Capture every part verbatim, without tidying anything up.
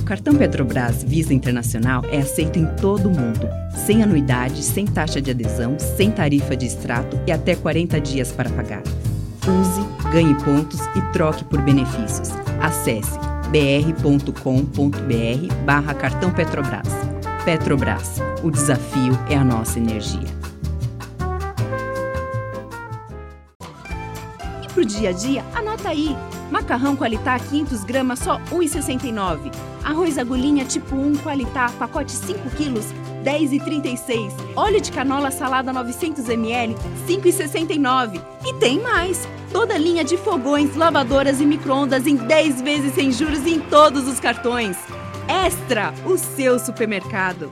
cartão Petrobras Visa Internacional é aceito em todo o mundo, sem anuidade, sem taxa de adesão, sem tarifa de extrato e até quarenta dias para pagar. Use, ganhe pontos e troque por benefícios. Acesse br.com.br barra cartão Petrobras. Petrobras, o desafio é a nossa energia. E pro dia a dia, anota aí. Macarrão Qualitá quinhentos gramas, só um real e sessenta e nove centavos. Arroz agulhinha tipo um Qualitá, pacote cinco quilos, dez reais e trinta e seis centavos. Óleo de canola salada novecentos mililitros, cinco reais e sessenta e nove centavos. E tem mais! Toda linha de fogões, lavadoras e micro-ondas em dez vezes sem juros em todos os cartões. Extra, o seu supermercado.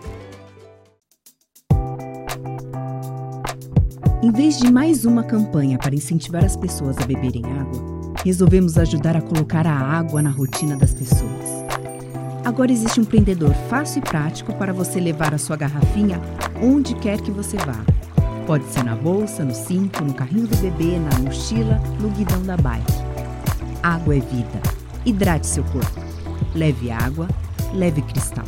Em vez de mais uma campanha para incentivar as pessoas a beberem água, resolvemos ajudar a colocar a água na rotina das pessoas. Agora existe um prendedor fácil e prático para você levar a sua garrafinha onde quer que você vá. Pode ser na bolsa, no cinto, no carrinho do bebê, na mochila, no guidão da bike. Água é vida. Hidrate seu corpo. Leve água, leve cristal.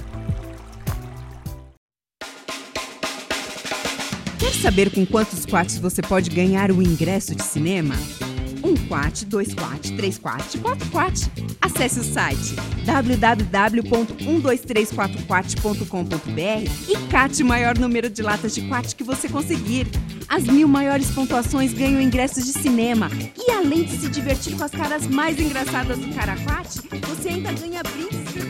Quer saber com quantos quates você pode ganhar o ingresso de cinema? Um quat, dois quat, três quat, quatro quat. Acesse o site w w w ponto um dois três quatro quat ponto com ponto b r e cate o maior número de latas de quat que você conseguir. As mil maiores pontuações ganham ingressos de cinema. E além de se divertir com as caras mais engraçadas do Caraquat, você ainda ganha brindes